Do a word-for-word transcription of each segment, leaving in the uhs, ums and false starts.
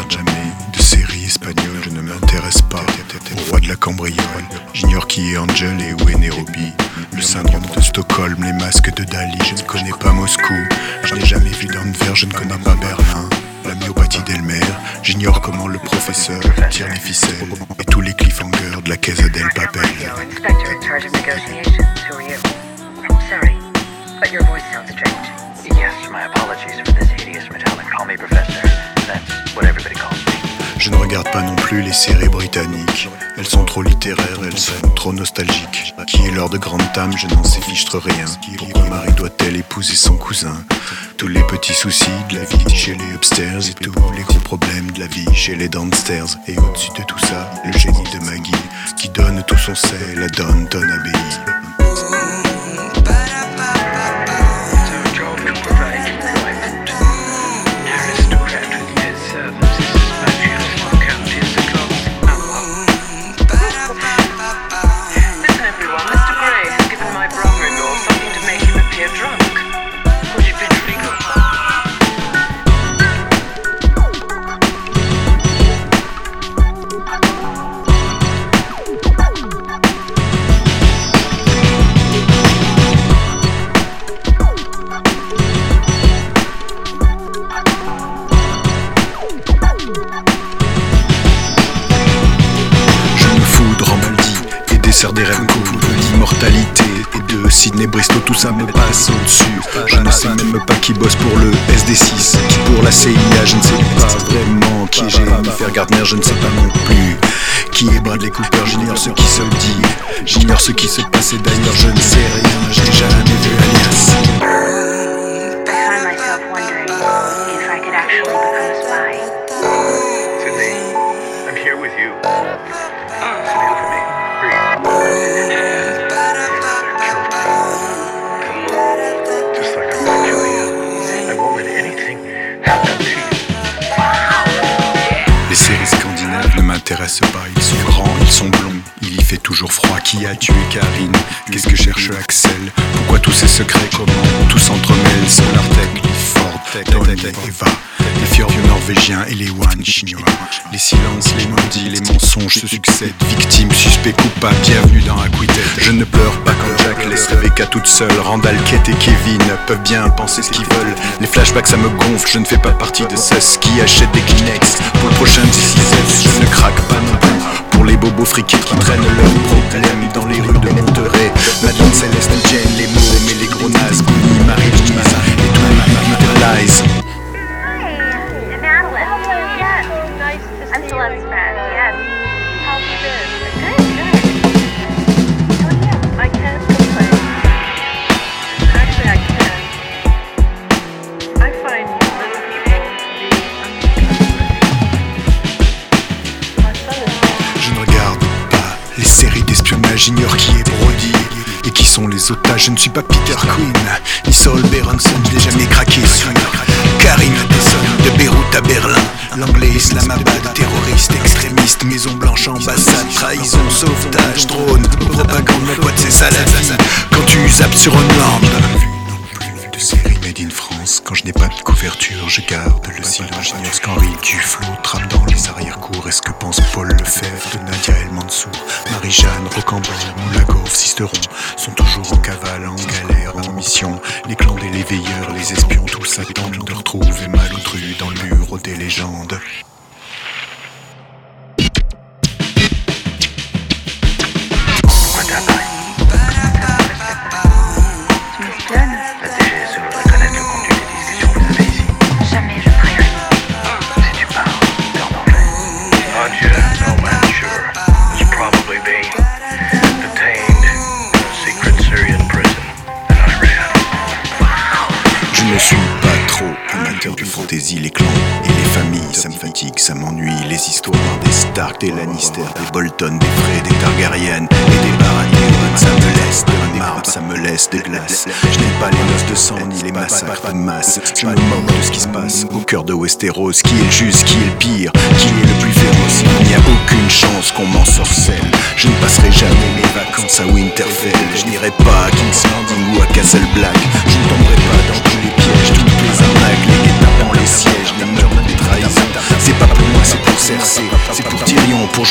regarde jamais de séries espagnoles, je ne m'intéresse pas au roi de la cambriole. J'ignore qui est Angel et où est Nairobi. Le syndrome de Stockholm, les masques de Dali. Je ne connais pas Moscou, je n'ai jamais vu d'Anvers, je ne connais pas Berlin. La myopathie d'Elmer, j'ignore comment le professeur tire les ficelles et tous les cliffhangers de la Casa del Papel. Inspector in charge of negotiations. Who are you? Sorry, but your voice sounds strange. Yes, my apologies for this hideous metallic. Call me Professor. That's what everybody calls me. Je ne regarde pas non plus les séries britanniques. Elles sont trop littéraires, elles sont trop nostalgiques. Qui est l'heure de grande dame, je n'en sais fichtre rien. Pourquoi Marie doit-elle épouser son cousin? Tous les petits soucis de la vie chez les upstairs et tous les gros problèmes de la vie chez les downstairs. Et au-dessus de tout ça, le génie de Maggie qui donne tout son sel à Downton Abbey. Des rêves cool, de l'immortalité et de Sydney Bristow, tout ça me passe au-dessus. Je ne sais même pas qui bosse pour le S D six, qui pour la C I A, je ne sais pas vraiment qui est Jennifer Gardner, je ne sais pas non plus qui est Bradley Cooper, j'ignore ce qui se dit, j'ignore ce qui se passe et d'ailleurs je ne sais rien, je n'ai jamais vu Alias. Les séries scandinaves ne m'intéressent pas, ils sont grands, ils sont blonds, il y fait toujours froid. Qui a tué Karine? Qu'est-ce que cherche Axel? Pourquoi tous ces secrets? Comment tout s'entremêle? Solartech, Ford, Tony, Eva, les fjords norvégiens et les Wan chinois. Les silences, les non-dits, les mensonges se succèdent. Victime, suspect, coupable, bienvenue dans Acquitted. Je ne pleure pas quand Jack laisse Rebecca toute seule. Randall, Kate et Kevin peuvent bien penser ce qu'ils veulent. Les flashbacks ça me gonfle, je ne fais pas partie de ceux qui achètent des Kleenex pour le prochain D six F. Je ne craque pas non plus pour les bobos friqués qui traînent leurs problèmes dans les rues de Monterey. Madeleine, Céleste, Jane, les mômes et les gros nazes, Bonnie, Marie-Louise et tous les Little Lies. I'm Celeste's friend, yes. How's it been? Good, good. So yeah, I can't complain. Actually, I can. I find little people to be uncomfortable. My son is... Je ne regarde pas les séries d'espionnage, j'ignore qui est Brody et qui sont les otages. Je ne suis pas Peter Quinn, ni Saul Berenson, je n'ai jamais craqué sur Karim Addison, de Beyrouth à Berlin. L'anglais, Islamabad, terroriste, extrémiste, Maison Blanche, ambassade, trahison, sauvetage, drone, propagande, mon pote c'est ça la vie. Quand tu zappes sur Homeland. De séries made in France, quand je n'ai pas de couverture, je garde le silence. J'ignore ce qu'Henri Duflo trappe dans les arrière-cours. Est-ce que pense Paul Lefebvre de Nadia El Mansour? Marie-Jeanne, Rocambole, Moulagov, Sisteron sont toujours en cavale, en galère, en mission. Les clans et les veilleurs, les espions, tous attendent de retrouver Malotru dans le bureau des légendes. Je ne suis pas trop amateur de fantaisie, les clans et les familles, ça me fatigue, ça m'ennuie. Les histoires des Stark, des Lannister, des Bolton, des Frey, des Targaryen et des Baratheon, ça me laisse de marbre, ça me laisse des glaces. Je n'aime pas les noces de sang ni les massacres de masse. Je me moque de ce qui se passe au cœur de Westeros. Qui est le juste, qui est le pire, qui est le plus féroce? Il n'y a aucune chance qu'on m'ensorcelle. Je ne passerai jamais mes vacances à Winterfell. Je n'irai pas à King's Landing ou à Castle Black. Je ne tomberai pas dans tous les pièges, toutes les arnaques, les guet-apens, les sièges, les meurtres, les trahisons. C'est pas pour moi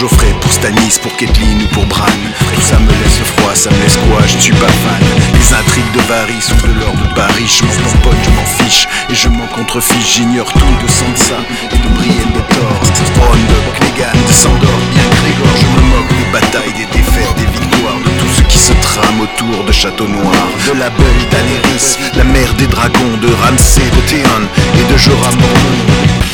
Geoffrey, pour Stanis, pour Kathleen ou pour Bran. Tout ça me laisse froid, ça me laisse quoi, je suis pas fan. Les intrigues de Varys sont de l'or de Paris. Je m'en tamponne, je m'en fiche et je m'en contrefiche. J'ignore tout de Sansa et de Brienne de Thor, Bronn, de Clegane, de Sandor, bien Grégor. Je me moque des batailles, des défaites, des victoires, de tout ce qui se trame autour de Château Noir. De la belle Daenerys, la mère des dragons, de Ramsay, de Theon et de Jorah Mormont.